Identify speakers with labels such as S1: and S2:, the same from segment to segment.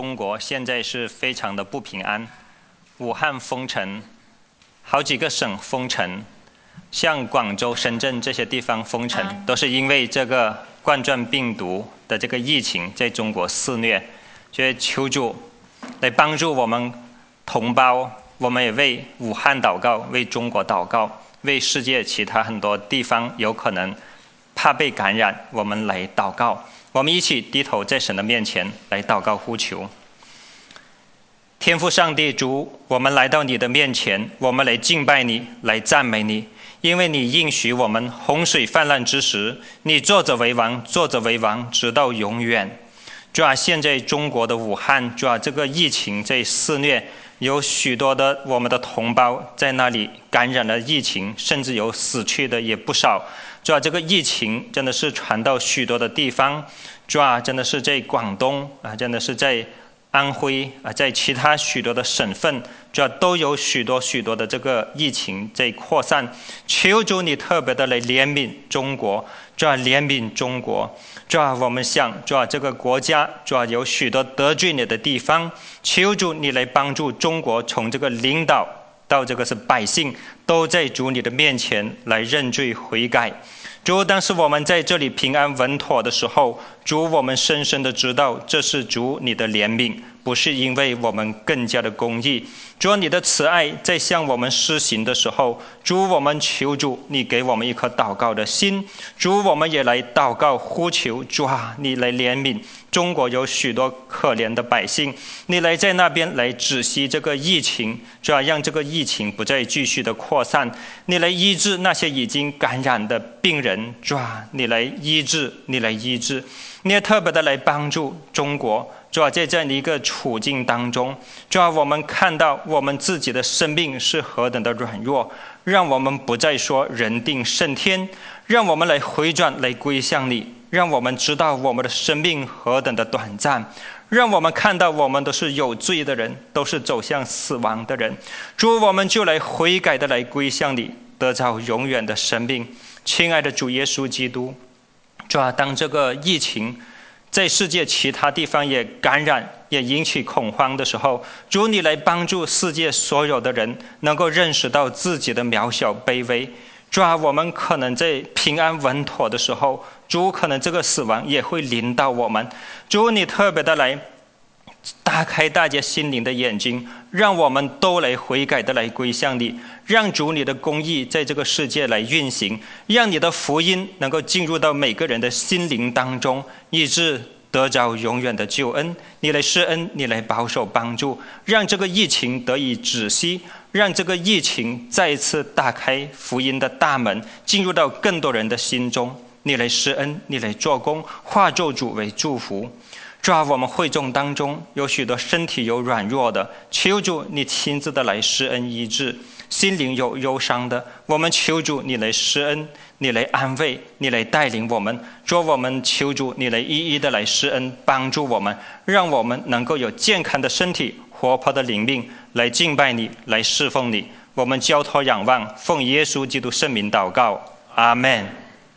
S1: 中国现在是非常的不平安，武汉封城，好几个省封城，像广州、深圳这些地方封城，都是因为这个冠状病毒的这个疫情在中国肆虐。所以求主来帮助我们同胞，我们也为武汉祷告，为中国祷告，为世界其他很多地方有可能怕被感染，我们来祷告。我们一起低头在神的面前来祷告呼求。天父上帝主，我们来到你的面前，我们来敬拜你，来赞美你，因为你应许我们洪水泛滥之时，你坐着为王，坐着为王，直到永远。主啊，现在中国的武汉，主啊，这个疫情在肆虐，有许多的我们的同胞在那里感染了疫情，甚至有死去的也不少。主啊，这个疫情真的是传到许多的地方。主啊，真的是在广东啊，真的是在安徽啊，在其他许多的省份，主要都有许多的这个疫情在扩散。求主你特别的来怜悯中国，主要怜悯中国。主要我们想，主要这个国家，主要有许多得罪你的地方，求主你来帮助中国，从这个领导到这个是百姓，都在主你的面前来认罪悔改。主，当时我们在这里平安稳妥的时候，主，我们深深的知道这是主你的怜悯，不是因为我们更加的公义。主，你的慈爱在向我们施行的时候，主，我们求主你给我们一颗祷告的心。主，我们也来祷告呼求，主啊，你来怜悯中国有许多可怜的百姓，你来在那边来止息这个疫情，主要让这个疫情不再继续的扩散，你来医治那些已经感染的病人，主啊，你来医治，你来医治，你也特别的来帮助中国。主啊，在这样的一个处境当中，主啊，我们看到我们自己的生命是何等的软弱，让我们不再说人定胜天，让我们来回转，来归向你，让我们知道我们的生命何等的短暂，让我们看到我们都是有罪的人，都是走向死亡的人。主，我们就来悔改的来归向你，得着永远的生命。亲爱的主耶稣基督，主啊，当这个疫情在世界其他地方也感染，也引起恐慌的时候，主你来帮助世界所有的人能够认识到自己的渺小卑微。主啊，我们可能在平安稳妥的时候，主可能这个死亡也会临到我们。主你特别的来打开大家心灵的眼睛，让我们都来悔改的来归向你，让主你的公义在这个世界来运行，让你的福音能够进入到每个人的心灵当中，以致得着永远的救恩。你来施恩，你来保守帮助，让这个疫情得以止息，让这个疫情再一次打开福音的大门，进入到更多人的心中。你来施恩，你来做工，化咒诅为祝福。主啊，我们会众当中有许多身体有软弱的，求主你亲自的来施恩医治；心灵有忧伤的，我们求主你来施恩，你来安慰，你来带领我们。主，我们求主你来一一的来施恩，帮助我们，让我们能够有健康的身体，活泼的灵命，来敬拜你，来侍奉你。我们交托仰望，奉耶稣基督圣名祷告，阿们。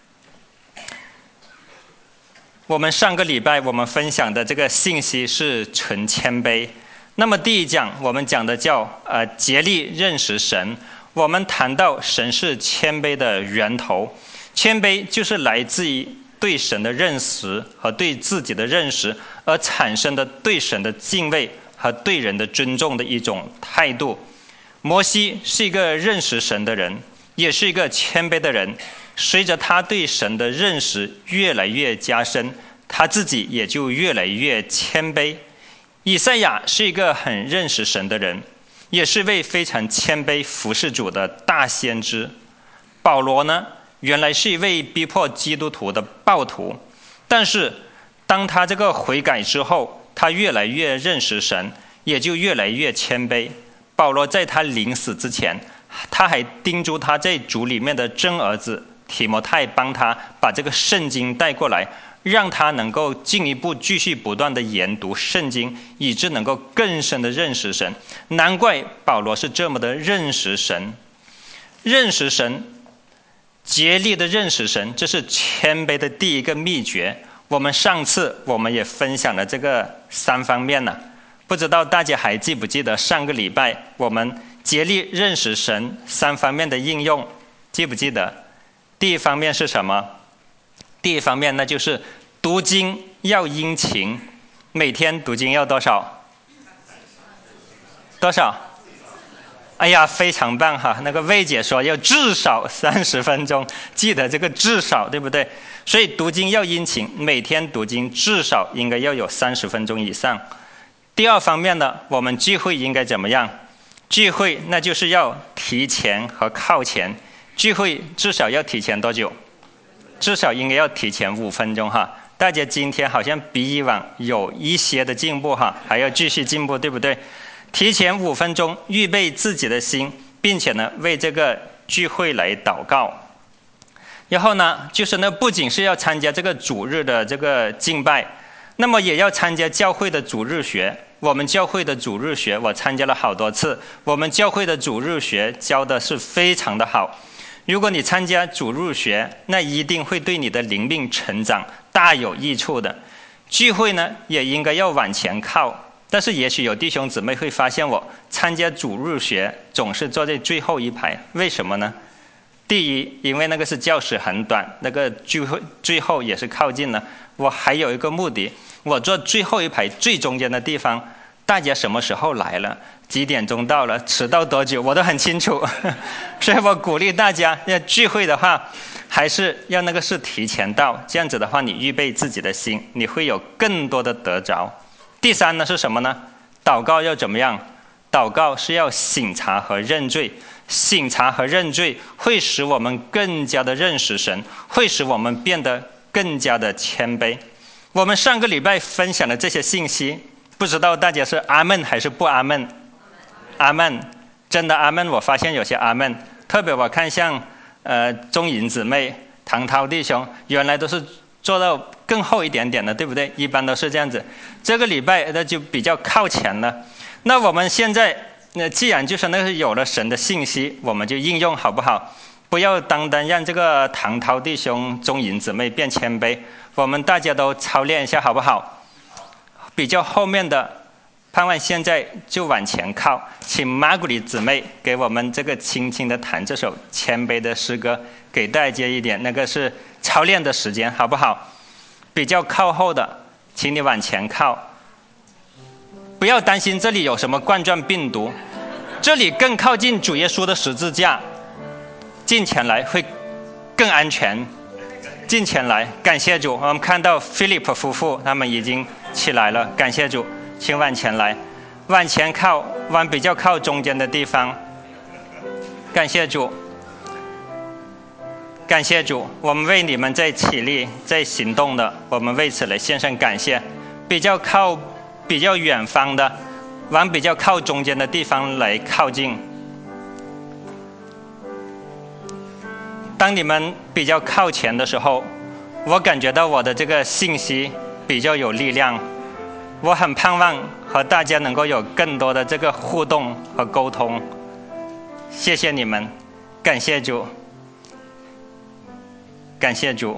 S1: 我们上个礼拜我们分享的这个信息是纯谦卑。那么第一讲我们讲的叫竭力认识神。我们谈到神是谦卑的源头，谦卑就是来自于对神的认识和对自己的认识而产生的对神的敬畏和对人的尊重的一种态度。摩西是一个认识神的人，也是一个谦卑的人。随着他对神的认识越来越加深，他自己也就越来越谦卑。以赛亚是一个很认识神的人，也是位非常谦卑服侍主的大先知。保罗呢，原来是一位逼迫基督徒的暴徒，但是当他这个悔改之后，他越来越认识神，也就越来越谦卑。保罗在他临死之前，他还叮嘱他在主里面的真儿子提摩太帮他把这个圣经带过来，让他能够进一步继续不断的研读圣经，以致能够更深的认识神。难怪保罗是这么的认识神。认识神，竭力的认识神，这是谦卑的第一个秘诀。我们上次也分享了这个3方面了。 不知道大家还记不记得上个礼拜我们竭力认识神3方面的应用，记不记得？第一方面是什么？第一方面那就是读经要殷勤，每天读经要多少？多少？哎呀，非常棒哈！那个魏姐说要至少30分钟，记得这个至少，对不对？所以读经要殷勤，每天读经至少应该要有30分钟以上。第二方面呢，我们聚会应该怎么样？聚会那就是要提前和靠前。聚会至少要提前多久？至少应该要提前5分钟哈。大家今天好像比以往有一些的进步哈，还要继续进步，对不对？提前5分钟预备自己的心，并且呢为这个聚会来祷告。然后呢就是呢不仅是要参加这个主日的这个敬拜，那么也要参加教会的主日学。我们教会的主日学我参加了好多次，我们教会的主日学教的是非常的好。如果你参加主日学，那一定会对你的灵命成长大有益处的。聚会呢也应该要往前靠，但是也许有弟兄姊妹会发现我参加主日学总是坐在最后一排，为什么呢？第一，因为那个是教室很短，那个聚会最后也是靠近了。我还有一个目的，我坐最后一排最中间的地方，大家什么时候来了，几点钟到了，迟到多久我都很清楚。所以我鼓励大家要聚会的话，还是要那个是提前到，这样子的话你预备自己的心，你会有更多的得着。第三呢是什么呢？祷告要怎么样？祷告是要省察和认罪。省察和认罪会使我们更加的认识神，会使我们变得更加的谦卑。我们上个礼拜分享的这些信息，不知道大家是阿们还是不阿们？阿们，真的阿们。我发现有些阿们，特别我看像钟颖姊妹、唐涛弟兄，原来都是做到更厚一点点的，对不对？一般都是这样子。这个礼拜那就比较靠前了。那我们现在既然就是那个有了神的信息，我们就应用好不好？不要单单让这个唐涛弟兄、钟颖姊妹变谦卑，我们大家都操练一下好不好？比较后面的，盼望现在就往前靠，请马古里姊妹给我们这个轻轻的弹这首谦卑的诗歌，给大家一点那个是操练的时间好不好？比较靠后的，请你往前靠。不要担心这里有什么冠状病毒，这里更靠近主耶稣的十字架，近前来会更安全。近前来，感谢主，我们看到 Philip 夫妇他们已经起来了，感谢主，请往前来，往前靠，往比较靠中间的地方。感谢主，感谢主，我们为你们在起立在行动的，我们为此来献上感谢。比较远方的，往比较靠中间的地方来靠近。当你们比较靠前的时候，我感觉到我的这个信息比较有力量。我很盼望和大家能够有更多的这个互动和沟通。谢谢你们，感谢主，感谢主。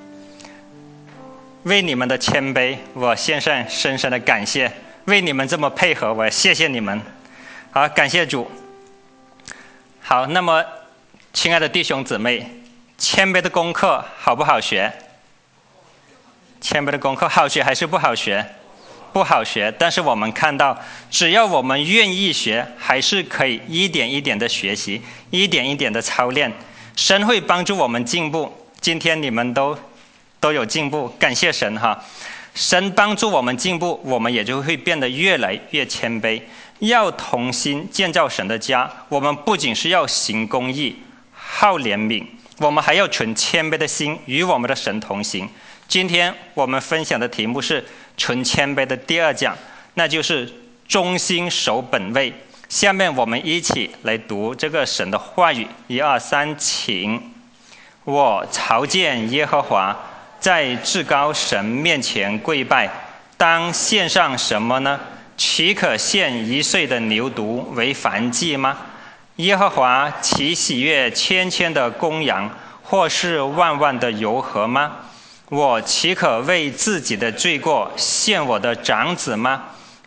S1: 为你们的谦卑，我献上深深的感谢。为你们这么配合，我谢谢你们。好，感谢主。好，那么亲爱的弟兄姊妹，谦卑的功课好不好学？谦卑的功课好学还是不好学？不好学。但是我们看到，只要我们愿意学，还是可以一点一点的学习，一点一点的操练，神会帮助我们进步。今天你们都有进步，感谢神哈！神帮助我们进步，我们也就会变得越来越谦卑。要同心建造神的家，我们不仅是要行公义、好怜悯，我们还要存谦卑的心，与我们的神同行。今天我们分享的题目是存谦卑的第2讲，那就是忠心守本位。下面我们一起来读这个神的话语，1、2、3，请。我朝见耶和华，在至高神面前跪拜，当献上什么呢？岂可献1岁的牛犊为燔祭吗？耶和华岂喜悦千千的公羊，或是万万的油和吗？我岂可为自己的罪过献我的长子吗？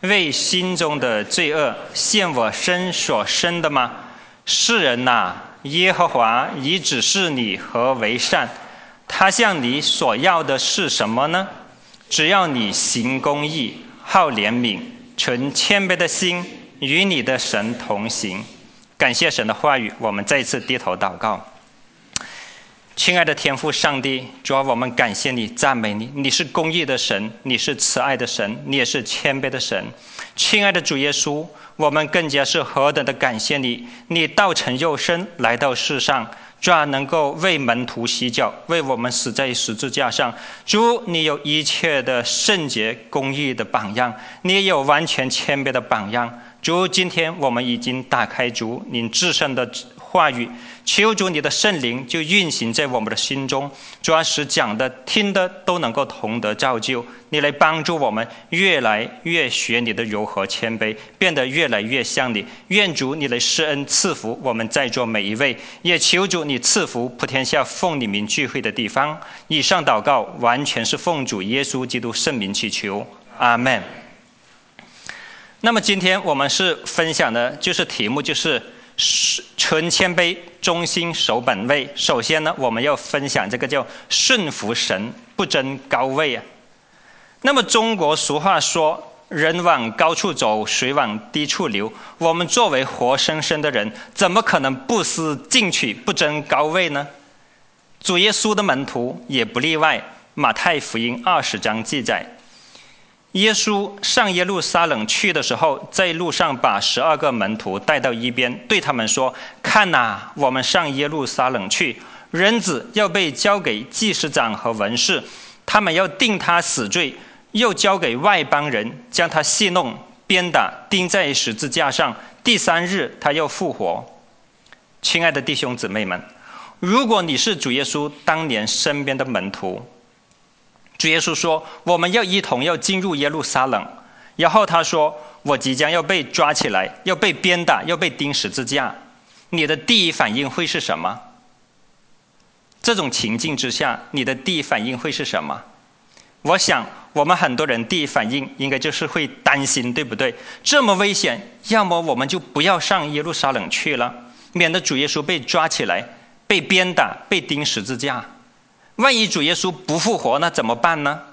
S1: 为心中的罪恶献我身所生的吗？世人哪，耶和华已指示你何为善，他向你所要的是什么呢？只要你行公义，好怜悯，存谦卑的心，与你的神同行。感谢神的话语，我们再一次低头祷告。亲爱的天父上帝，主啊，我们感谢你，赞美你，你是公义的神，你是慈爱的神，你也是谦卑的神。亲爱的主耶稣，我们更加是何等的感谢你，你道成肉身来到世上，主啊，能够为门徒洗脚，为我们死在十字架上。主，你有一切的圣洁公义的榜样，你也有完全谦卑的榜样。主，今天我们已经打开主您至圣的话语，求主你的圣灵就运行在我们的心中，主要使讲的听的都能够同得造就。你来帮助我们越来越学你的柔和谦卑，变得越来越像你。愿主你来施恩赐福我们在座每一位，也求主你赐福普天下奉你名聚会的地方。以上祷告完全是奉主耶稣基督圣名祈求，阿们。那么今天我们是分享的就是题目就是存谦卑，忠心守本位。首先呢，我们要分享这个叫顺服神，不争高位啊。那么中国俗话说，人往高处走，水往低处流。我们作为活生生的人，怎么可能不思进取，不争高位呢？主耶稣的门徒也不例外。马太福音20章记载，耶稣上耶路撒冷去的时候，在路上把12个门徒带到一边，对他们说：看哪，我们上耶路撒冷去，人子要被交给祭司长和文士，他们要定他死罪，又交给外邦人，将他戏弄、鞭打，钉在十字架上，第3日他要复活。亲爱的弟兄姊妹们，如果你是主耶稣当年身边的门徒，主耶稣说我们要一同要进入耶路撒冷，然后他说我即将要被抓起来，要被鞭打，要被钉十字架，你的第一反应会是什么？这种情境之下，你的第一反应会是什么？我想我们很多人第一反应应该就是会担心，对不对？这么危险，要么我们就不要上耶路撒冷去了，免得主耶稣被抓起来，被鞭打，被钉十字架。万一主耶稣不复活，那怎么办呢？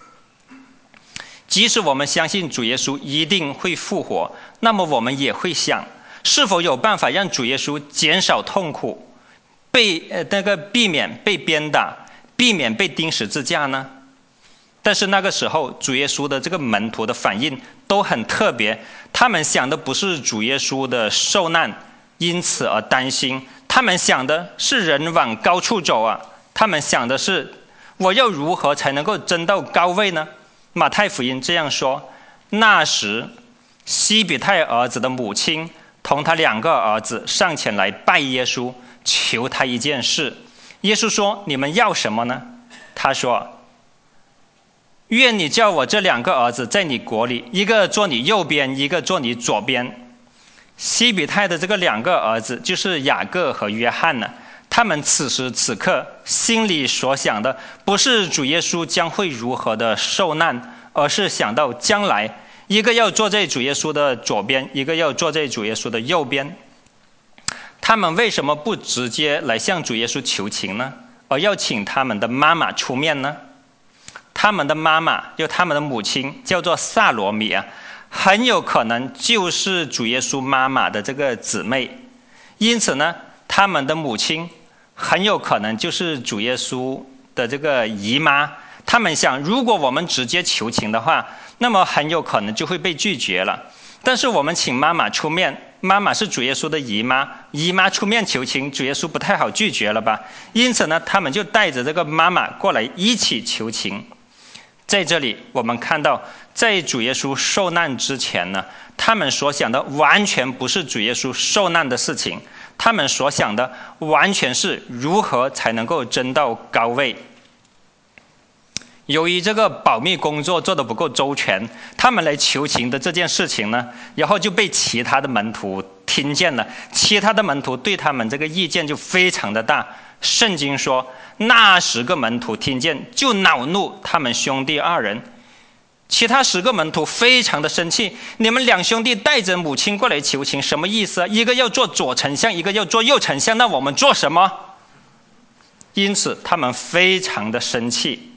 S1: 即使我们相信主耶稣一定会复活，那么我们也会想，是否有办法让主耶稣减少痛苦，避免被鞭打，避免被钉十字架呢？但是那个时候主耶稣的这个门徒的反应都很特别，他们想的不是主耶稣的受难因此而担心，他们想的是人往高处走啊，他们想的是我要如何才能够争到高位呢？马太福音这样说，那时西比泰儿子的母亲同他2个儿子上前来拜耶稣，求他一件事。耶稣说，你们要什么呢？他说，愿你叫我这2个儿子在你国里，一个坐你右边，一个坐你左边。西比泰的这个2个儿子就是雅各和约翰呢，他们此时此刻心里所想的不是主耶稣将会如何的受难，而是想到将来一个要坐在主耶稣的左边，一个要坐在主耶稣的右边。他们为什么不直接来向主耶稣求情呢，而要请他们的妈妈出面呢？他们的妈妈就他们的母亲叫做撒罗米啊，很有可能就是主耶稣妈妈的这个姊妹，因此呢，他们的母亲很有可能就是主耶稣的这个姨妈。他们想，如果我们直接求情的话，那么很有可能就会被拒绝了。但是我们请妈妈出面，妈妈是主耶稣的姨妈，姨妈出面求情，主耶稣不太好拒绝了吧？因此呢，他们就带着这个妈妈过来一起求情。在这里我们看到，在主耶稣受难之前呢，他们所想的完全不是主耶稣受难的事情，他们所想的完全是如何才能够争到高位。由于这个保密工作做得不够周全，他们来求情的这件事情呢，然后就被其他的门徒听见了，其他的门徒对他们这个意见就非常的大。圣经说，那10个门徒听见，就恼怒他们兄弟2人， 其他10个门徒非常的生气，你们2兄弟带着母亲过来求情，什么意思啊？一个要做左丞相，一个要做右丞相，那我们做什么？因此他们非常的生气。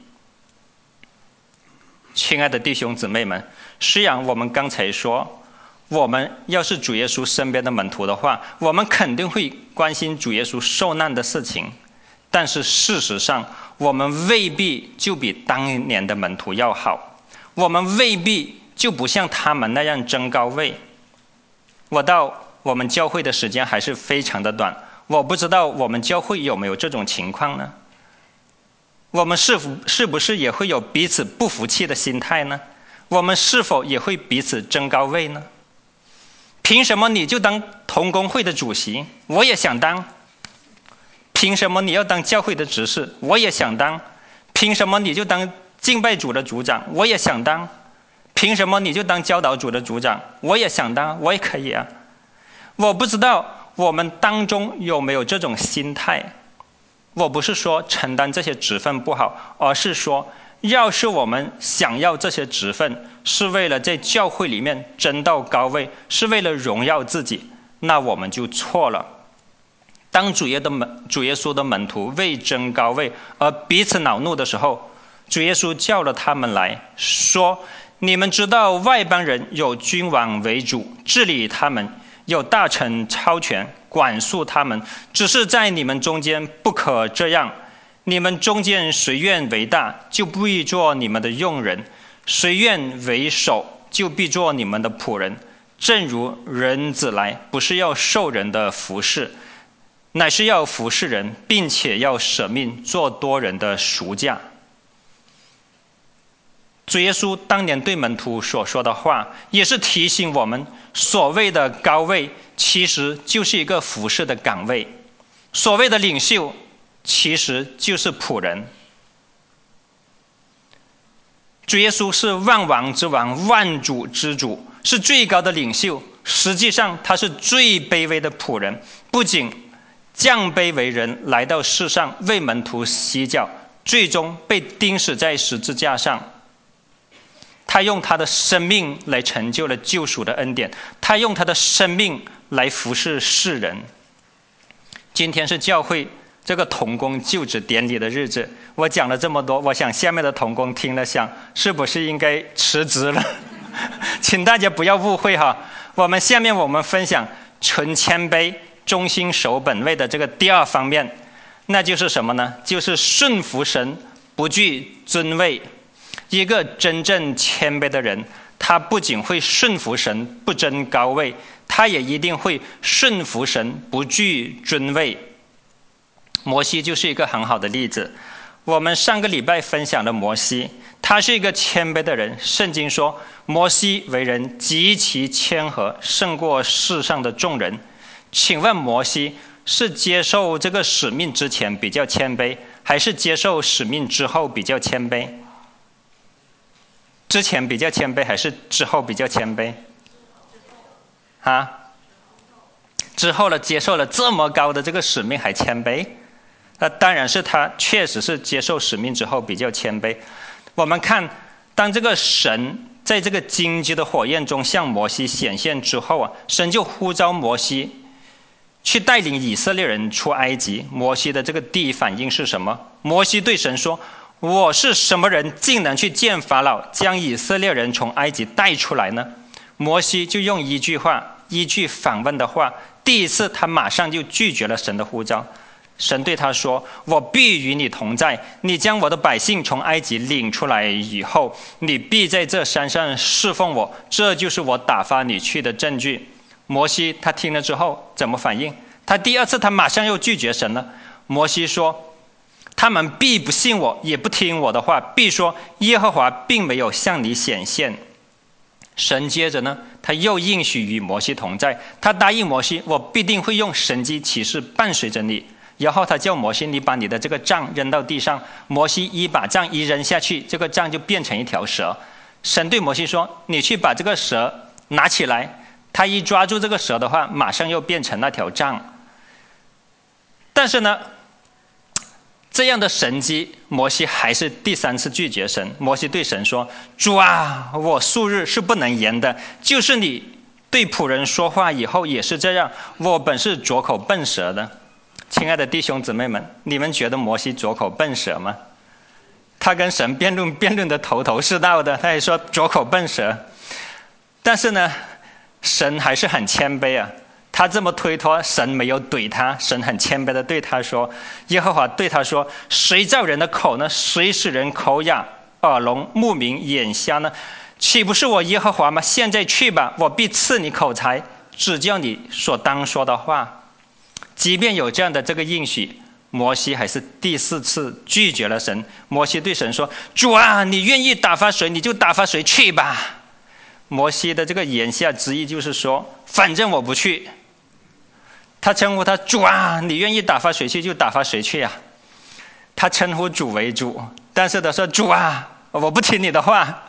S1: 亲爱的弟兄姊妹们，虽然我们刚才说，我们要是主耶稣身边的门徒的话，我们肯定会关心主耶稣受难的事情，但是事实上我们未必就比当年的门徒要好，我们未必就不像他们那样争高位。我到我们教会的时间还是非常的短，我不知道我们教会有没有这种情况呢？我们是不是也会有彼此不服气的心态呢？我们是否也会彼此争高位呢？凭什么你就当同工会的主席？我也想当。凭什么你要当教会的执事？我也想当。凭什么你就当敬拜组的组长？我也想当。凭什么你就当教导组的组长？我也想当，我也可以啊。我不知道我们当中有没有这种心态。我不是说承担这些职分不好，而是说要是我们想要这些职分是为了在教会里面争到高位，是为了荣耀自己，那我们就错了。当主耶稣的门徒为争高位而彼此恼怒的时候，主耶稣叫了他们来说，你们知道外邦人有君王为主，治理他们，有大臣超权管束他们，只是在你们中间不可这样。你们中间谁愿为大，就必做你们的用人；谁愿为首，就必做你们的仆人。正如人子来，不是要受人的服侍，乃是要服侍人，并且要舍命做多人的赎价。主耶稣当年对门徒所说的话，也是提醒我们，所谓的高位其实就是一个服侍的岗位，所谓的领袖其实就是仆人。主耶稣是万王之王，万主之主，是最高的领袖，实际上他是最卑微的仆人，不仅降卑为人，来到世上为门徒洗脚，最终被钉死在十字架上。他用他的生命来成就了救赎的恩典，他用他的生命来服侍世人。今天是教会这个同工就职典礼的日子，我讲了这么多，我想下面的同工听了想，是不是应该辞职了？请大家不要误会哈。下面我们分享纯谦卑、忠心守本位的这个第2方面，那就是什么呢？就是顺服神，不惧尊位。一个真正谦卑的人，他不仅会顺服神，不争高位，他也一定会顺服神，不惧尊位。摩西就是一个很好的例子。我们上个礼拜分享的摩西，他是一个谦卑的人。圣经说，摩西为人极其谦和，胜过世上的众人。请问摩西是接受这个使命之前比较谦卑，还是接受使命之后比较谦卑？之前比较谦卑还是之后比较谦卑？之后了，接受了这么高的这个使命还谦卑？那当然是他确实是接受使命之后比较谦卑。我们看，当这个神在这个荆棘的火焰中向摩西显现之后神就呼召摩西去带领以色列人出埃及。摩西的这个第一反应是什么？摩西对神说，我是什么人，竟能去见法老，将以色列人从埃及带出来呢？摩西就用一句话，一句反问的话，第一次他马上就拒绝了神的呼召。神对他说，我必与你同在，你将我的百姓从埃及领出来以后，你必在这山上侍奉我，这就是我打发你去的证据。摩西他听了之后怎么反应？他第2次他马上又拒绝神了。摩西说，他们必不信我，也不听我的话，必说耶和华并没有向你显现。神接着呢，他又应许与摩西同在，他答应摩西，我必定会用神迹奇事伴随着你。然后他叫摩西，你把你的这个杖扔到地上。摩西一把杖一扔下去，这个杖就变成一条蛇。神对摩西说，你去把这个蛇拿起来。他一抓住这个蛇的话，马上又变成那条杖。但是呢， 这样的神迹，摩西还是第3次拒绝神。摩西对神说：主啊，我素日是不能言的，就是你对仆人说话以后也是这样，我本是拙口笨舌的。亲爱的弟兄姊妹们，你们觉得摩西拙口笨舌吗？他跟神辩论的头头是道的，他也说拙口笨舌。但是呢，神还是很谦卑啊。他这么推脱，神没有怼他，神很谦卑的对他说：耶和华对他说，谁造人的口呢？谁使人口哑、耳聋、目明、眼瞎呢？岂不是我耶和华吗？现在去吧，我必赐你口才，指教你所当说的话。即便有这样的这个应许，摩西还是第4次拒绝了神。摩西对神说：主啊，你愿意打发谁你就打发谁去吧。摩西的这个言下之意就是说，反正我不去。他称呼他主啊，你愿意打发谁去就打发谁去啊。他称呼主为主，但是他说主啊，我不听你的话，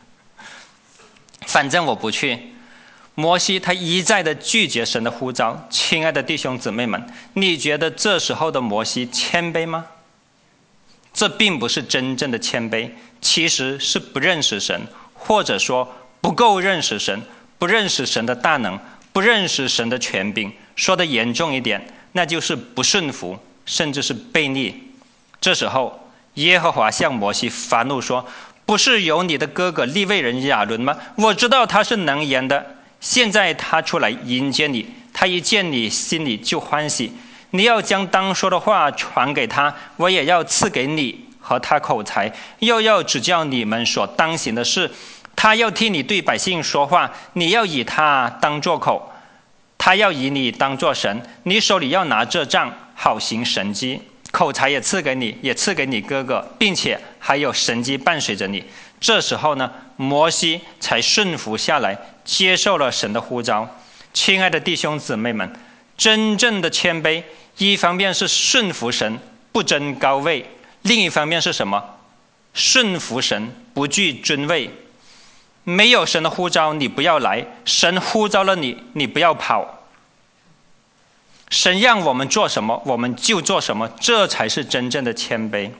S1: 反正我不去。摩西他一再的拒绝神的呼召。亲爱的弟兄姊妹们，你觉得这时候的摩西谦卑吗？这并不是真正的谦卑，其实是不认识神，或者说不够认识神，不认识神的大能，不认识神的权柄。说的严重一点，那就是不顺服，甚至是悖逆。这时候耶和华向摩西发怒说：不是有你的哥哥利未人亚伦吗？我知道他是能言的，现在他出来迎接你，他一见你心里就欢喜。你要将当说的话传给他，我也要赐给你和他口才，又要指教你们所当行的事。他要替你对百姓说话，你要以他当作口，他要以你当作神，你手里要拿这杖，好行神迹。口才也赐给你，也赐给你哥哥，并且还有神迹伴随着你。这时候呢，摩西才顺服下来，接受了神的呼召。亲爱的弟兄姊妹们，真正的谦卑，一方面是顺服神，不争高位；另一方面是什么？顺服神，不惧尊位。没有神的呼召，你不要来；神呼召了你，你不要跑。神让我们做什么，我们就做什么，这才是真正的谦卑。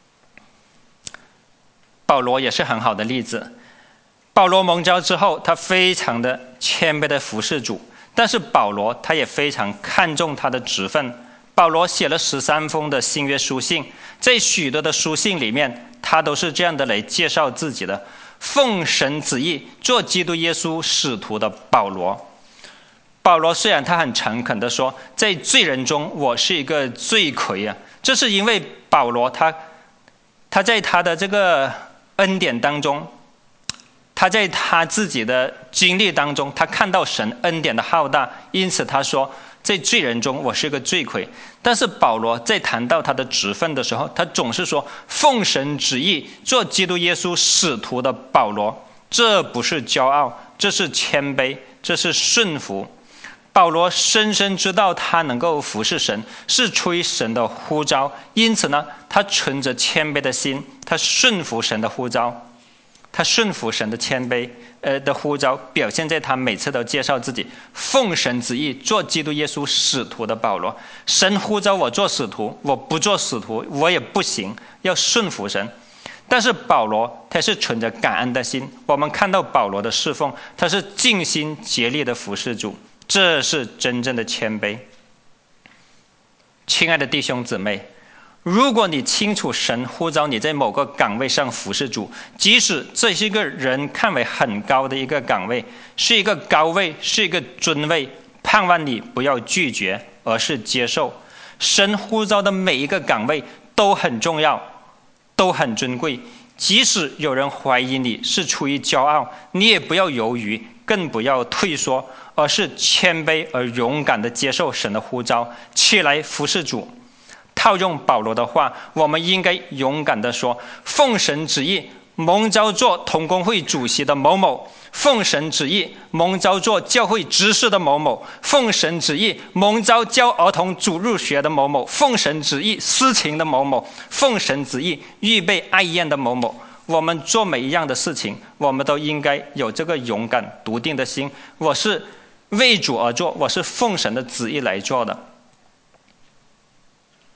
S1: 保罗也是很好的例子。保罗蒙召之后，他非常的谦卑的服侍主，但是保罗他也非常看重他的职分。保罗写了13封的新约书信，在许多的书信里面，他都是这样的来介绍自己的：奉神旨意做基督耶稣使徒的保罗。保罗虽然他很诚恳的说，在罪人中我是一个罪魁啊，这是因为保罗他在他的这个恩典当中，他在他自己的经历当中，他看到神恩典的浩大，因此他说在罪人中我是一个罪魁。但是保罗在谈到他的职分的时候，他总是说奉神旨意做基督耶稣使徒的保罗。这不是骄傲，这是谦卑，这是顺服。保罗深深知道他能够服侍神是出于神的呼召，因此呢，他存着谦卑的心，他顺服神的呼召，他顺服神的谦卑的呼召，表现在他每次都介绍自己奉神旨意做基督耶稣使徒的保罗。神呼召我做使徒，我不做使徒我也不行，要顺服神。但是保罗他是存着感恩的心，我们看到保罗的侍奉，他是尽心竭力的服侍主，这是真正的谦卑。亲爱的弟兄姊妹，如果你清楚神呼召你在某个岗位上服侍主，即使这是一个人看为很高的一个岗位，是一个高位，是一个尊位，盼望你不要拒绝，而是接受。神呼召的每一个岗位都很重要，都很尊贵。即使有人怀疑你是出于骄傲，你也不要犹豫，更不要退缩，而是谦卑而勇敢地接受神的呼召，起来服侍主。套用保罗的话，我们应该勇敢地说：奉神旨意蒙召做同工会主席的某某，奉神旨意蒙召做教会执事的某某，奉神旨意蒙召教儿童主日学的某某，奉神旨意司琴的某某，奉神旨意预备爱宴的某某。我们做每一样的事情，我们都应该有这个勇敢笃定的心，我是为主而做，我是奉神的旨意来做的。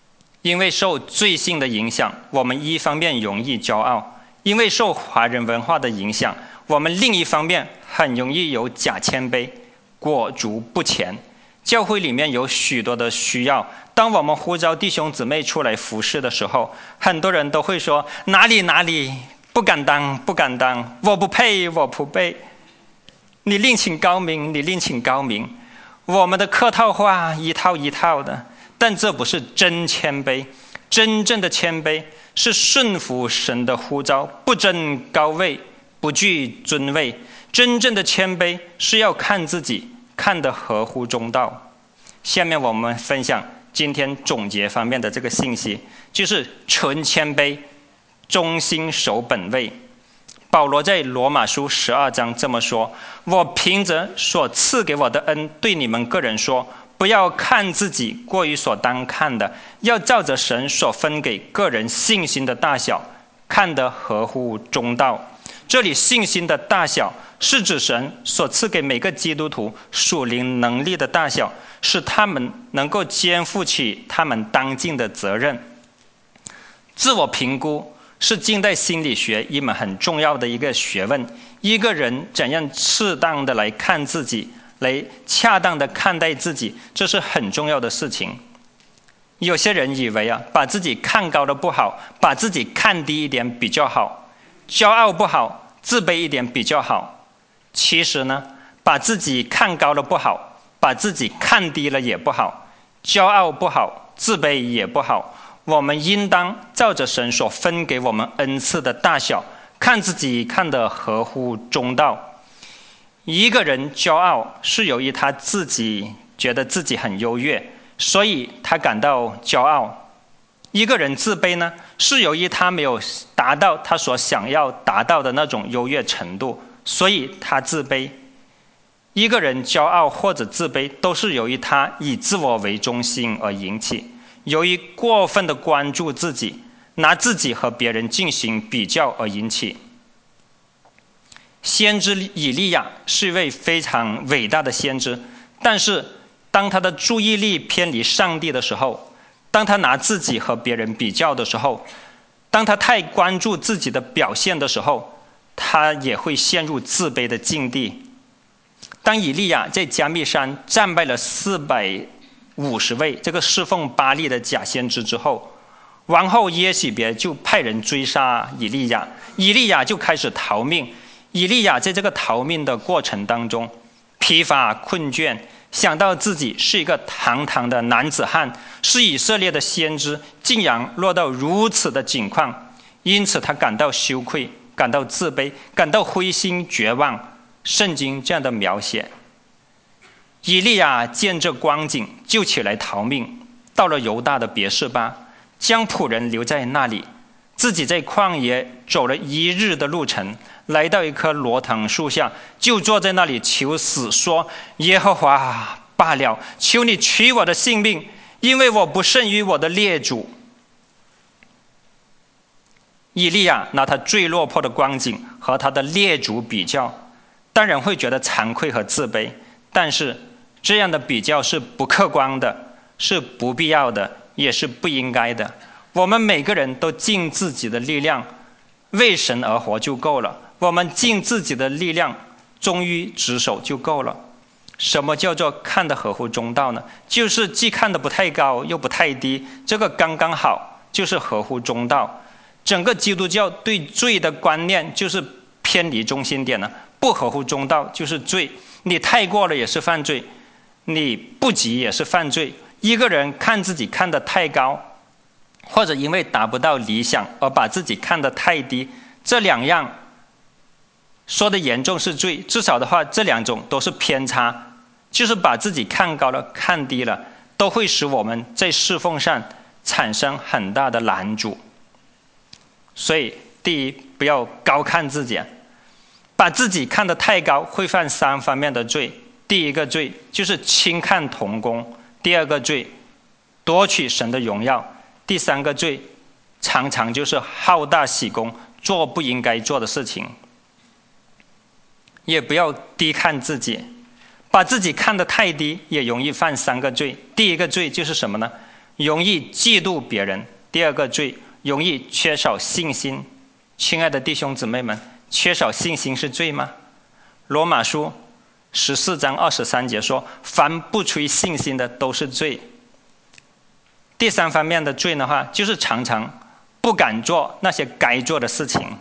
S1: 因为受罪性的影响，我们一方面容易骄傲；因为受华人文化的影响，我们另一方面很容易有假谦卑，裹足不前。教会里面有许多的需要，当我们呼召弟兄姊妹出来服侍的时候，很多人都会说哪里不敢当，我不配，我不配，你另请高明。我们的客套话一套一套的，但这不是真谦卑。真正的谦卑是顺服神的呼召，不争高位，不惧尊位。真正的谦卑是要看自己，看得合乎中道。下面我们分享今天总结方面的这个信息，就是纯谦卑，忠心守本位。保罗在罗马书12章这么说：我凭着所赐给我的恩对你们个人说，不要看自己过于所当看的，要照着神所分给个人信心的大小，看得合乎中道。这里信心的大小是指神所赐给每个基督徒属灵能力的大小，使他们能够肩负起他们当尽的责任。自我评估是近代心理学一门很重要的一个学问，一个人怎样适当的来看自己，来恰当的看待自己，这是很重要的事情。有些人以为把自己看高的不好，把自己看低一点比较好，骄傲不好，自卑一点比较好。其实呢，把自己看高了不好，把自己看低了也不好，骄傲不好，自卑也不好。我们应当照着神所分给我们恩赐的大小，看自己看得合乎中道。一个人骄傲是由于他自己觉得自己很优越，所以他感到骄傲。一个人自卑呢，是由于他没有达到他所想要达到的那种优越程度，所以他自卑。一个人骄傲或者自卑，都是由于他以自我为中心而引起，由于过分的关注自己，拿自己和别人进行比较而引起。先知以利亚是一位非常伟大的先知，但是当他的注意力偏离上帝的时候，当他拿自己和别人比较的时候，当他太关注自己的表现的时候，他也会陷入自卑的境地。当以利亚在加密山战败了450位这个侍奉巴力的假先知之后，王后耶洗别就派人追杀以利亚，以利亚就开始逃命。以利亚在这个逃命的过程当中疲乏困倦，想到自己是一个堂堂的男子汉，是以色列的先知，竟然落到如此的境况，因此他感到羞愧，感到自卑，感到灰心绝望。圣经这样的描写，以利亚见这光景，就起来逃命，到了犹大的别是巴，将仆人留在那里，自己在旷野走了1日的路程，来到一棵罗藤树下，就坐在那里求死，说：耶和华，罢了，求你取我的性命，因为我不胜于我的列祖。以利亚拿他最落魄的光景和他的列祖比较，当然会觉得惭愧和自卑，但是这样的比较是不客观的，是不必要的，也是不应该的。我们每个人都尽自己的力量为神而活就够了，我们尽自己的力量忠于职守就够了。什么叫做看得合乎中道呢？就是既看得不太高又不太低，这个刚刚好，就是合乎中道。整个基督教对罪的观念就是偏离中心点了，不合乎中道就是罪，你太过了也是犯罪，你不及也是犯罪。一个人看自己看得太高，或者因为达不到理想而把自己看得太低，这两样说的严重是罪，至少的话这两种都是偏差，就是把自己看高了看低了，都会使我们在侍奉上产生很大的拦阻。所以第一，不要高看自己，把自己看得太高会犯3方面的罪。第一个罪就是轻看同工，第二个罪夺取神的荣耀，第3个罪常常就是好大喜功，做不应该做的事情。也不要低看自己，把自己看得太低也容易犯3个罪。第一个罪就是什么呢？ 容易嫉妒别人；第二个罪，容易缺少信心。亲爱的弟兄姊妹们，缺少信心是罪吗？罗马书14章23节说，凡不出于信心的都是罪。第三方面的罪的话，就是常常不敢做那些该做的事情。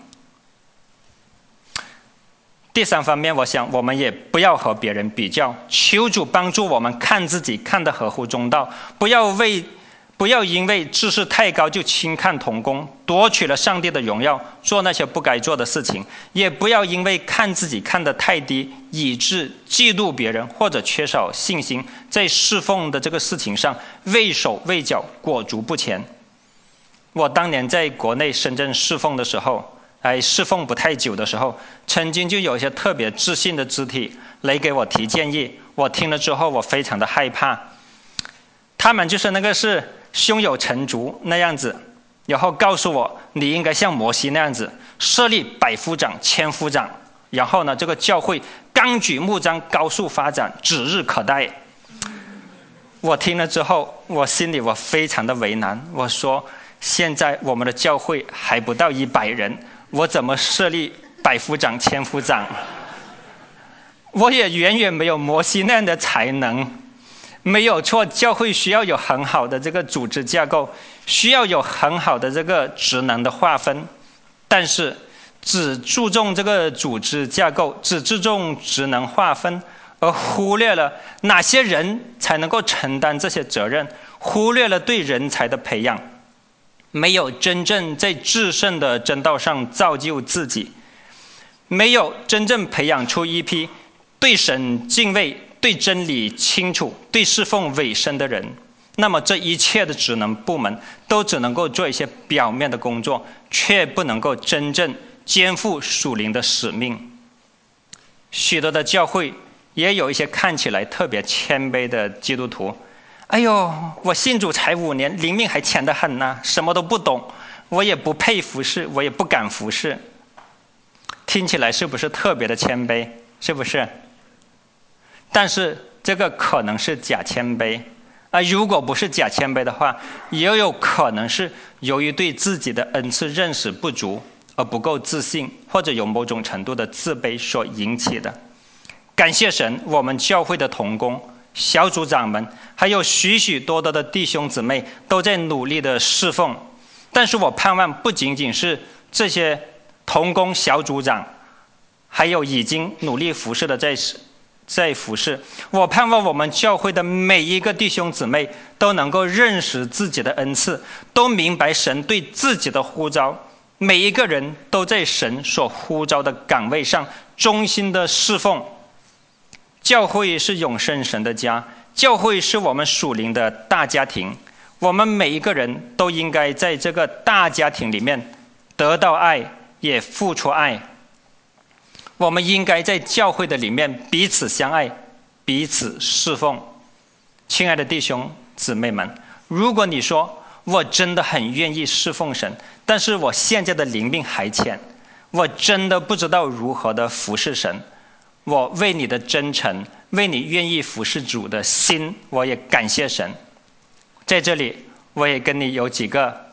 S1: 第三方面，我想我们也不要和别人比较，求主帮助我们看自己看得合乎中道，不要因为知识太高就轻看同工，夺取了上帝的荣耀，做那些不该做的事情；也不要因为看自己看得太低，以致嫉妒别人或者缺少信心，在侍奉的这个事情上畏手畏脚，裹足不前。我当年在国内深圳侍奉的时候，侍奉不太久的时候，曾经就有一些特别自信的肢体来给我提建议，我听了之后我非常的害怕。他们就是那个是胸有成竹那样子，然后告诉我你应该像摩西那样子设立百夫长千夫长，然后呢这个教会纲举目张高速发展，指日可待。我听了之后我心里我非常的为难，我说现在我们的教会还不到100人，我怎么设立百夫长千夫长？我也远远没有摩西那样的才能。没有错，教会需要有很好的这个组织架构，需要有很好的这个职能的划分，但是只注重这个组织架构，只注重职能划分，而忽略了哪些人才能够承担这些责任，忽略了对人才的培养，没有真正在至圣的真道上造就自己，没有真正培养出一批对神敬畏、对真理清楚、对侍奉委身的人，那么这一切的职能部门都只能够做一些表面的工作，却不能够真正肩负属灵的使命。许多的教会也有一些看起来特别谦卑的基督徒，哎呦，我信主才5年，灵命还浅得很呢，什么都不懂，我也不配服侍，我也不敢服侍。听起来是不是特别的谦卑？是不是？但是这个可能是假谦卑，如果不是假谦卑的话，也有可能是由于对自己的恩赐认识不足而不够自信，或者有某种程度的自卑所引起的。感谢神，我们教会的同工、小组长们，还有许许多多的弟兄姊妹都在努力的侍奉。但是我盼望不仅仅是这些同工小组长，还有已经努力服侍的在服侍，我盼望我们教会的每一个弟兄姊妹都能够认识自己的恩赐，都明白神对自己的呼召，每一个人都在神所呼召的岗位上忠心的侍奉。教会是永生神的家，教会是我们属灵的大家庭，我们每一个人都应该在这个大家庭里面得到爱，也付出爱。我们应该在教会的里面彼此相爱，彼此侍奉。亲爱的弟兄姊妹们，如果你说我真的很愿意侍奉神，但是我现在的灵命还浅，我真的不知道如何的服侍神，我为你的真诚，为你愿意服侍主的心，我也感谢神。在这里我也跟你有几个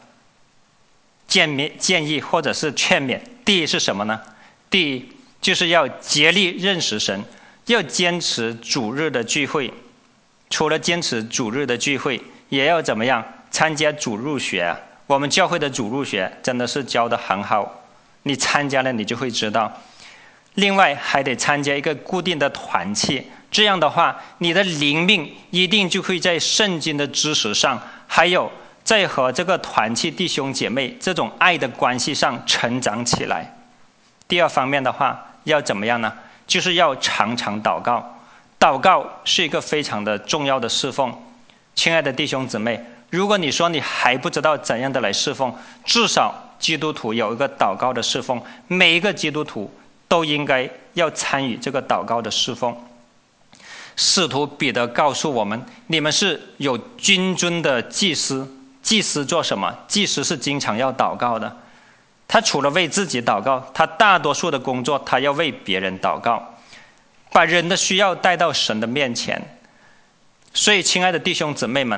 S1: 建议或者是劝勉。第一是什么呢？第一就是要竭力认识神，要坚持主日的聚会。除了坚持主日的聚会，也要怎么样？参加主日学啊！我们教会的主日学真的是教得很好，你参加了你就会知道。另外还得参加一个固定的团契，这样的话你的灵命一定就会在圣经的知识上，还有在和这个团契弟兄姐妹这种爱的关系上成长起来。第二方面的话要怎么样呢？就是要常常祷告。祷告是一个非常的重要的侍奉。亲爱的弟兄姊妹，如果你说你还不知道怎样的来侍奉，至少基督徒有一个祷告的侍奉，每一个基督徒都应该要参与这个祷告的侍奉。使徒彼得告诉我们，你们是有君尊的祭司。祭司做什么？祭司是经常要祷告的。他除了为自己祷告，他大多数的工作他要为别人祷告，把人的需要带到神的面前。所以亲爱的弟兄姊妹们，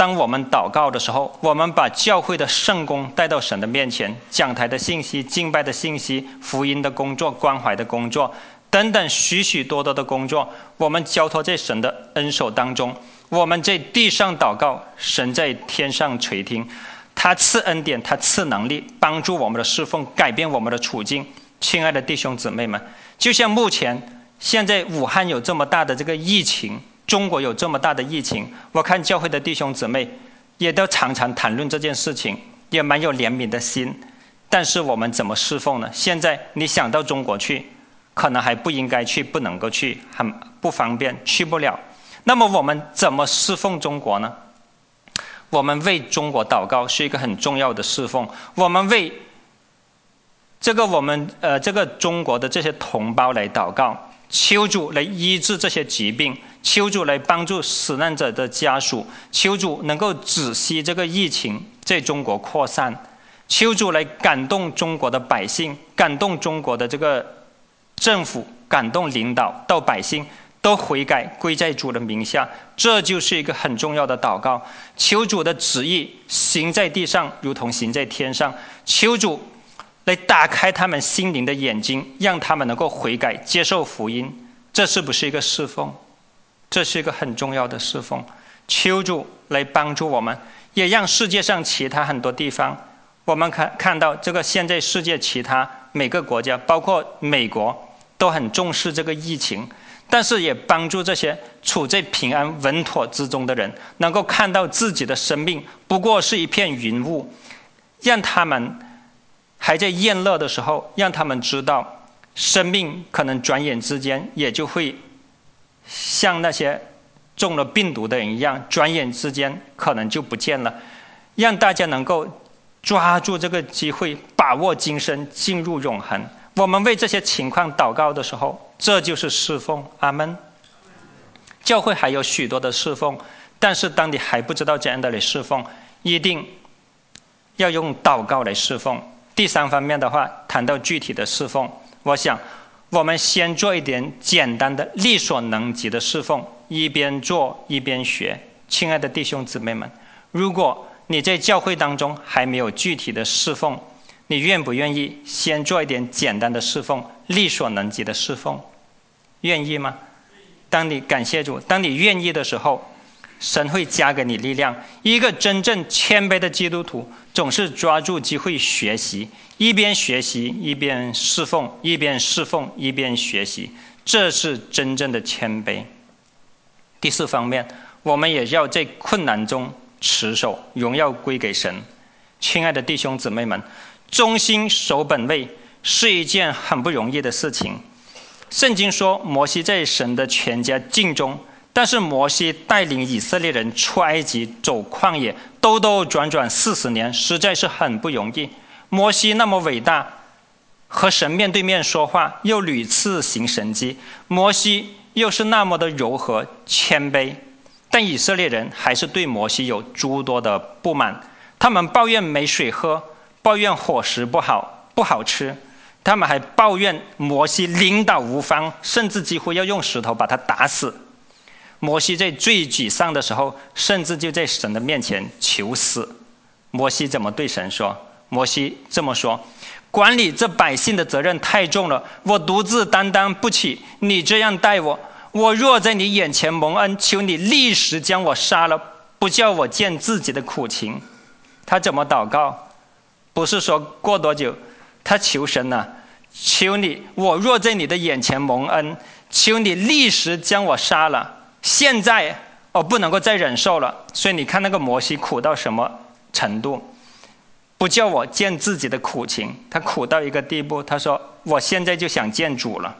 S1: 当我们祷告的时候，我们把教会的圣工带到神的面前，讲台的信息、敬拜的信息、福音的工作、关怀的工作等等许许多多的工作，我们交托在神的恩手当中。我们在地上祷告，神在天上垂听，他赐恩典，他赐能力，帮助我们的侍奉，改变我们的处境。亲爱的弟兄姊妹们，就像现在武汉有这么大的这个疫情，中国有这么大的疫情，我看教会的弟兄姊妹也都常常谈论这件事情，也蛮有怜悯的心。但是我们怎么侍奉呢？现在你想到中国去，可能还不应该去，不能够去，很不方便，去不了。那么我们怎么侍奉中国呢？我们为中国祷告是一个很重要的侍奉。我们为这个中国的这些同胞来祷告，求主来医治这些疾病，求主来帮助死难者的家属，求主能够止息这个疫情在中国扩散，求主来感动中国的百姓，感动中国的这个政府，感动领导到百姓都悔改归在主的名下。这就是一个很重要的祷告。求主的旨意行在地上如同行在天上，求主来打开他们心灵的眼睛，让他们能够悔改接受福音。这是不是一个侍奉？这是一个很重要的侍奉。求主来帮助我们，也让世界上其他很多地方，我们看到这个现在世界其他每个国家，包括美国，都很重视这个疫情，但是也帮助这些处在平安稳妥之中的人，能够看到自己的生命不过是一片云雾，让他们还在宴乐的时候，让他们知道生命可能转眼之间也就会像那些中了病毒的人一样，转眼之间可能就不见了。让大家能够抓住这个机会，把握今生，进入永恒。我们为这些情况祷告的时候，这就是侍奉。阿们。教会还有许多的侍奉，但是当你还不知道怎样的来侍奉，一定要用祷告来侍奉。第三方面的话，谈到具体的侍奉，我想我们先做一点简单的力所能及的侍奉，一边做一边学。亲爱的弟兄姊妹们，如果你在教会当中还没有具体的侍奉，你愿不愿意先做一点简单的侍奉，力所能及的侍奉？愿意吗？当你感谢主，当你愿意的时候，神会加给你力量。一个真正谦卑的基督徒总是抓住机会学习，一边学习一边侍奉，一边侍奉一边学习，这是真正的谦卑。第四方面，我们也要在困难中持守，荣耀归给神。亲爱的弟兄姊妹们，忠心守本位是一件很不容易的事情。圣经说摩西在神的全家境中，但是摩西带领以色列人出埃及走旷野，兜兜转转40年，实在是很不容易。摩西那么伟大，和神面对面说话，又屡次行神迹，摩西又是那么的柔和谦卑，但以色列人还是对摩西有诸多的不满。他们抱怨没水喝，抱怨伙食不好吃，他们还抱怨摩西领导无方，甚至几乎要用石头把他打死。摩西在最沮丧的时候，甚至就在神的面前求死。摩西怎么对神说？摩西这么说：管理这百姓的责任太重了，我独自担当不起，你这样待我，我若在你眼前蒙恩，求你立时将我杀了，不叫我见自己的苦情。他怎么祷告？不是说过多久，他求神啊，求你，我若在你的眼前蒙恩，求你立时将我杀了，现在我不能够再忍受了。所以你看那个摩西苦到什么程度？不叫我见自己的苦情，他苦到一个地步，他说我现在就想见主了。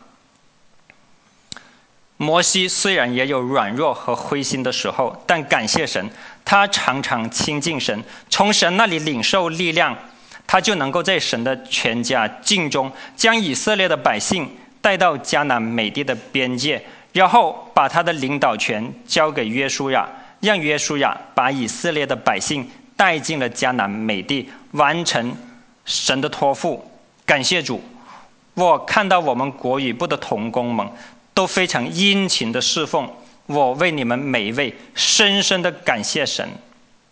S1: 摩西虽然也有软弱和灰心的时候，但感谢神，他常常亲近神，从神那里领受力量，他就能够在神的全家境中，将以色列的百姓带到迦南美地的边界，然后把他的领导权交给约书亚，让约书亚把以色列的百姓带进了迦南美地，完成神的托付。感谢主，我看到我们国语部的同工们都非常殷勤的侍奉，我为你们每一位深深的感谢神。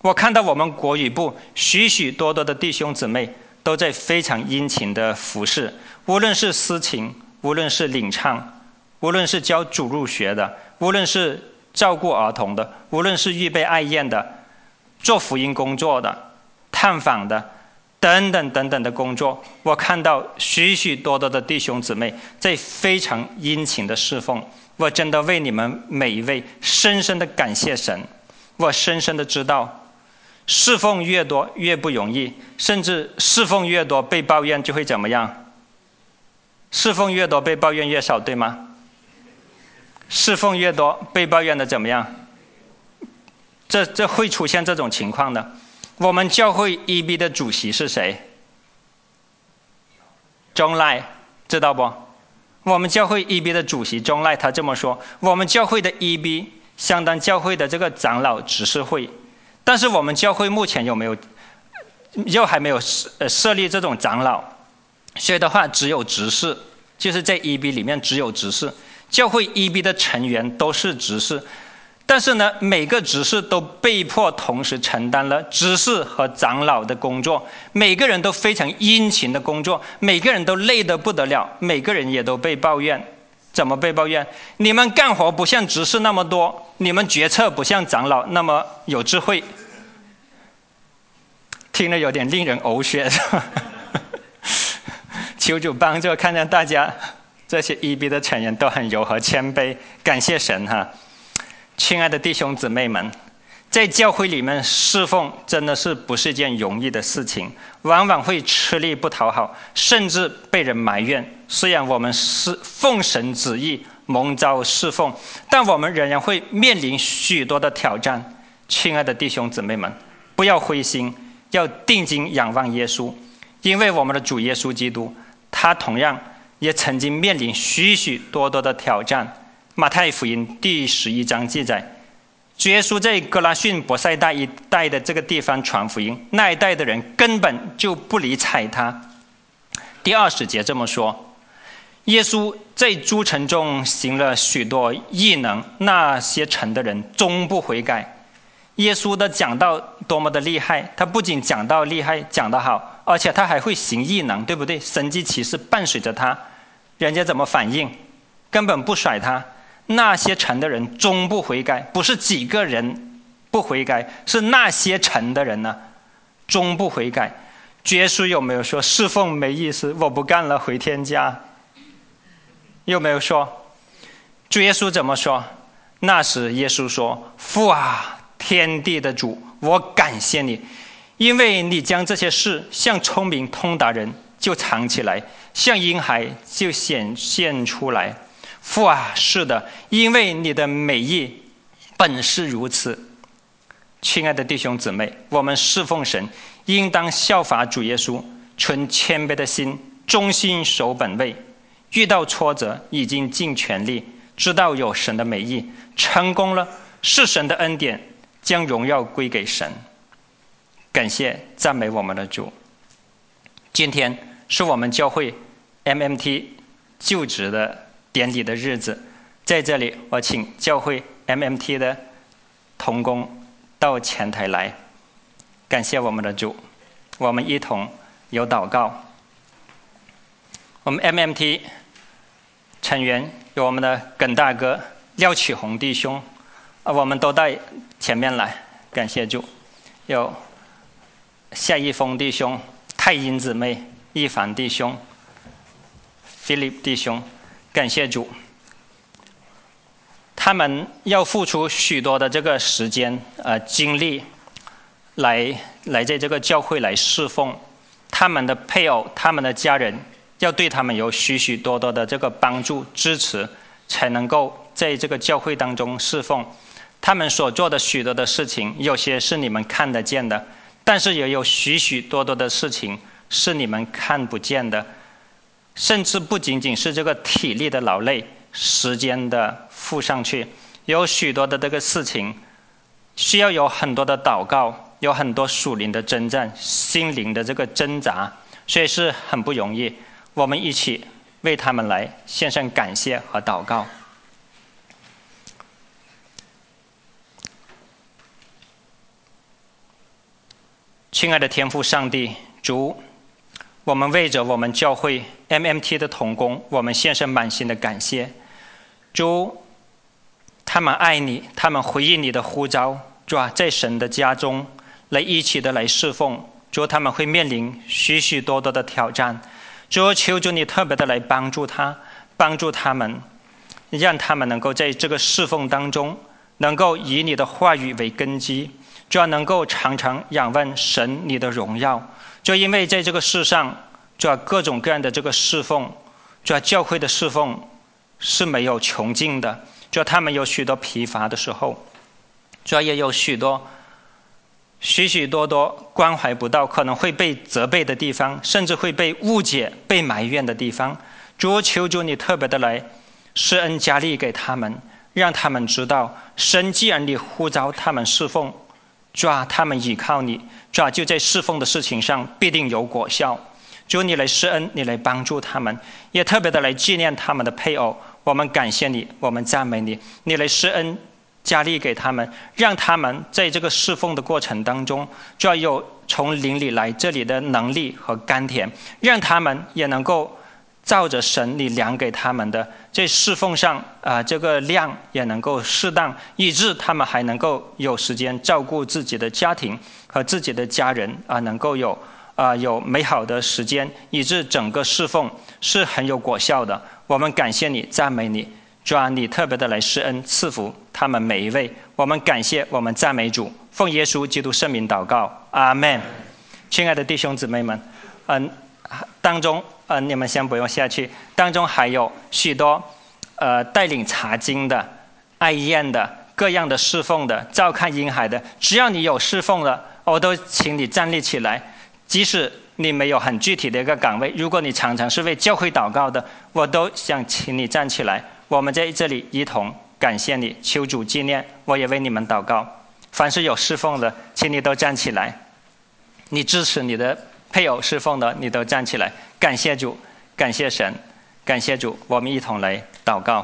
S1: 我看到我们国语部许许多多的弟兄姊妹都在非常殷勤的服侍，无论是司琴，无论是领唱，无论是教主日学的，无论是照顾儿童的，无论是预备爱宴的，做福音工作的，探访的，等等等等的工作，我看到许许多多的弟兄姊妹在非常殷勤的侍奉。我真的为你们每一位深深的感谢神。我深深的知道，侍奉越多越不容易，甚至侍奉越多被抱怨就会怎么样？侍奉越多被抱怨越少，对吗？侍奉越多被抱怨的怎么样？这会出现这种情况的。我们教会 EB 的主席是谁？钟赖，知道不？我们教会 EB 的主席钟赖他这么说：我们教会的 EB 相当教会的这个长老执事会，但是我们教会目前还没有设立这种长老，所以的话只有执事，就是在 EB 里面只有执事。教会 EB 的成员都是执事，但是呢，每个执事都被迫同时承担了执事和长老的工作，每个人都非常殷勤的工作，每个人都累得不得了，每个人也都被抱怨。怎么被抱怨？你们干活不像执事那么多，你们决策不像长老那么有智慧。听了有点令人呕血，是吧？求主帮助，看见大家这些 EB 的成员都很柔和谦卑，感谢神哈。亲爱的弟兄姊妹们，在教会里面侍奉真的是不是一件容易的事情，往往会吃力不讨好，甚至被人埋怨。虽然我们是奉神旨意蒙召侍奉，但我们仍然会面临许多的挑战。亲爱的弟兄姊妹们，不要灰心，要定睛仰望耶稣，因为我们的主耶稣基督，他同样也曾经面临许许多多的挑战。马太福音第11章记载，主耶稣在格拉逊伯赛大一带的这个地方传福音，那一带的人根本就不理睬他。第20节这么说，耶稣在诸城中行了许多异能，那些城的人终不悔改。耶稣的讲道多么的厉害，他不仅讲道厉害讲得好，而且他还会行异能，对不对？神迹奇事伴随着他，人家怎么反应？根本不甩他。那些城的人终不悔改，不是几个人不悔改，是那些城的人呢，终不悔改。耶稣有没有说侍奉没意思，我不干了，回天家？有没有说？主耶稣怎么说？那时耶稣说：父啊，天地的主，我感谢你，因为你将这些事向聪明通达人就藏起来，向婴孩就显现出来。父啊，是的，因为你的美意本是如此。亲爱的弟兄姊妹，我们侍奉神应当效法主耶稣，存谦卑的心，忠心守本位，遇到挫折已经尽全力，知道有神的美意，成功了是神的恩典，将荣耀归给神。感谢赞美我们的主。今天是我们教会 MMT 就职的典礼的日子，在这里我请教会 MMT 的同工到前台来，感谢我们的主。我们一同有祷告。我们 MMT 成员有我们的耿大哥、廖启宏弟兄，我们都到前面来，感谢主。有夏一峰弟兄、太英姊妹、一凡弟兄、Philip 弟兄，感谢主。他们要付出许多的这个时间精力来在这个教会来侍奉，他们的配偶、他们的家人要对他们有许许多多的这个帮助支持，才能够在这个教会当中侍奉。他们所做的许多的事情，有些是你们看得见的，但是也有许许多多的事情是你们看不见的，甚至不仅仅是这个体力的劳累，时间的付上去，有许多的这个事情需要有很多的祷告，有很多属灵的征战，心灵的这个挣扎，所以是很不容易。我们一起为他们来献上感谢和祷告。 亲爱的天父上帝，主，我们为着我们教会 MMT 的同工，我们献上满心的感谢。主，他们爱你，他们回应你的呼召，主啊，在神的家中来一起的来侍奉。主，他们会面临许许多多的挑战。主，求主你特别的来帮助他们，让他们能够在这个侍奉当中，能够以你的话语为根基，主要能够常常仰望神你的荣耀。就因为在这个世上，主要各种各样的这个侍奉，主要教会的侍奉是没有穷尽的，主要他们有许多疲乏的时候，主要也有许多关怀不到，可能会被责备的地方，甚至会被误解、被埋怨的地方。主，求主你特别的来施恩加力给他们，让他们知道，神既然你呼召他们侍奉，主啊，他们倚靠你，主啊，就在侍奉的事情上必定有果效。主，你来施恩，你来帮助他们，也特别的来纪念他们的配偶。我们感谢你，我们赞美你，你来施恩加力给他们，让他们在这个侍奉的过程当中，就要有从灵里来这里的能力和甘甜，让他们也能够照着神你量给他们的这侍奉上这个量也能够适当，以致他们还能够有时间照顾自己的家庭和自己的家人能够有美好的时间，以致整个侍奉是很有果效的。我们感谢你，赞美你，主啊，你特别的来施恩赐福他们每一位。我们感谢，我们赞美主，奉耶稣基督圣名祷告，阿们。亲爱的弟兄姊妹们，当中你们先不用下去，当中还有许多带领查经的、爱宴的、各样的侍奉的、照看婴孩的，只要你有侍奉的，我都请你站立起来。即使你没有很具体的一个岗位，如果你常常是为教会祷告的，我都想请你站起来。我们在这里一同感谢你，求主纪念，我也为你们祷告。凡是有侍奉的，请你都站起来。你支持你的配偶侍奉的，你都站起来。感谢主，感谢神，感谢主，我们一同来祷告。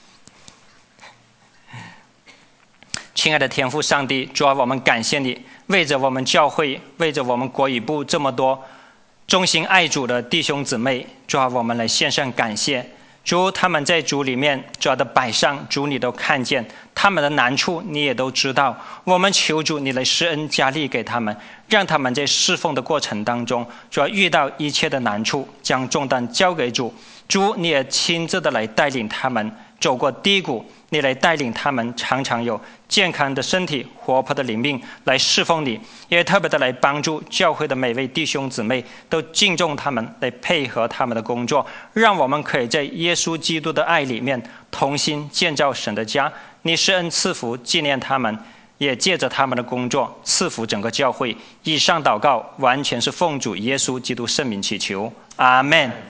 S1: 亲爱的天父上帝，主啊，我们感谢你，为着我们教会，为着我们国语部这么多忠心爱主的弟兄姊妹，主啊，我们来献上感谢。主，他们在主里面主要的摆上，主你都看见，他们的难处你也都知道。我们求主你来施恩加力给他们，让他们在侍奉的过程当中，主要遇到一切的难处，将重担交给主。主，你也亲自的来带领他们走过低谷，你来带领他们常常有健康的身体、活泼的灵命来侍奉你，也特别的来帮助教会的每位弟兄姊妹都敬重他们，来配合他们的工作，让我们可以在耶稣基督的爱里面同心建造神的家。你施恩赐福纪念他们，也借着他们的工作赐福整个教会。以上祷告完全是奉主耶稣基督圣名祈求，阿们。